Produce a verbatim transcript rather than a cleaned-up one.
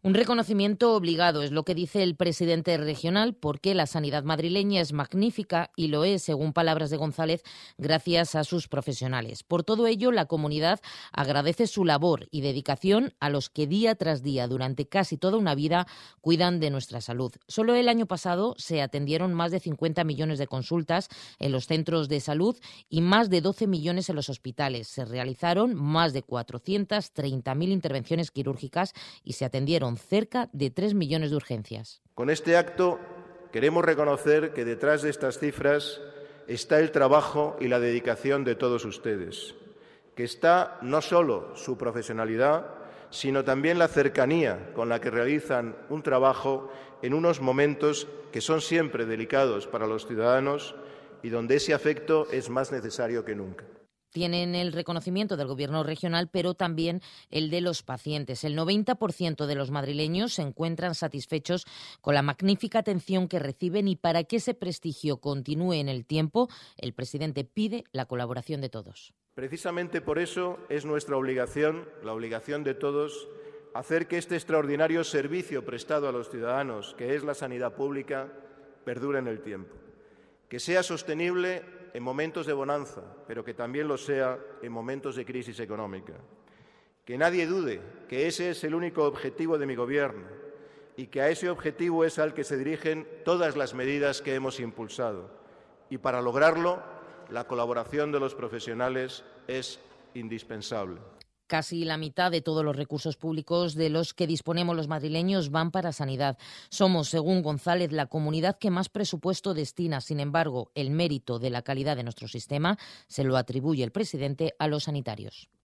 Un reconocimiento obligado es lo que dice el presidente regional, porque la sanidad madrileña es magnífica y lo es, según palabras de González, gracias a sus profesionales. Por todo ello, la comunidad agradece su labor y dedicación a los que día tras día, durante casi toda una vida, cuidan de nuestra salud. Solo el año pasado se atendieron más de cincuenta millones de consultas en los centros de salud y más de doce millones en los hospitales. Se realizaron más de cuatrocientas treinta mil intervenciones quirúrgicas y se atendieron cerca de tres millones de urgencias. Con este acto queremos reconocer que detrás de estas cifras está el trabajo y la dedicación de todos ustedes, que está no solo su profesionalidad, sino también la cercanía con la que realizan un trabajo en unos momentos que son siempre delicados para los ciudadanos y donde ese afecto es más necesario que nunca. Tienen el reconocimiento del Gobierno regional, pero también el de los pacientes. El noventa por ciento de los madrileños se encuentran satisfechos con la magnífica atención que reciben y para que ese prestigio continúe en el tiempo, el presidente pide la colaboración de todos. Precisamente por eso es nuestra obligación, la obligación de todos, hacer que este extraordinario servicio prestado a los ciudadanos, que es la sanidad pública, perdure en el tiempo, que sea sostenible en momentos de bonanza, pero que también lo sea en momentos de crisis económica. Que nadie dude que ese es el único objetivo de mi Gobierno y que a ese objetivo es al que se dirigen todas las medidas que hemos impulsado. Y para lograrlo, la colaboración de los profesionales es indispensable. Casi la mitad de todos los recursos públicos de los que disponemos los madrileños van para sanidad. Somos, según González, la comunidad que más presupuesto destina. Sin embargo, el mérito de la calidad de nuestro sistema se lo atribuye el presidente a los sanitarios.